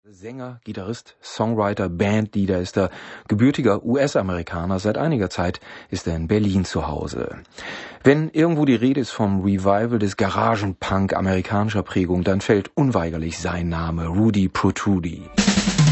Sänger, Gitarrist, Songwriter, Bandleader ist er, gebürtiger US-Amerikaner. Seit einiger Zeit ist er in Berlin zu Hause. Wenn irgendwo die Rede ist vom Revival des Garagenpunk amerikanischer Prägung, dann fällt unweigerlich sein Name, Rudy Protrudi.